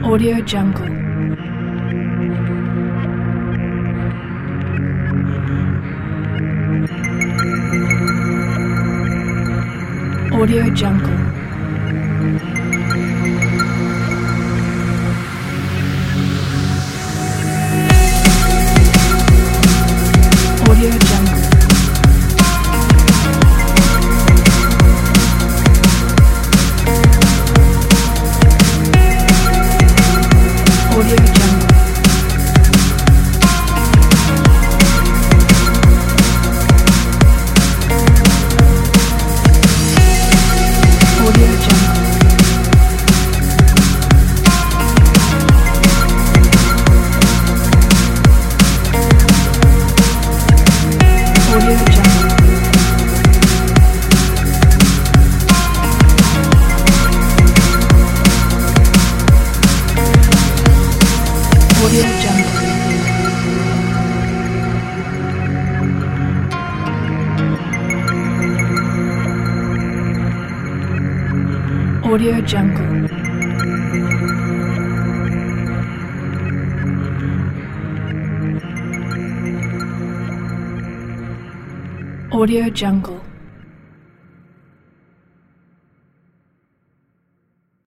Audio Jungle. Audio Jungle. Audio Jungle. Audio Jungle. Audio Jungle. Audio Jungle. Audio Jungle. Audio Jungle. Audio Jungle.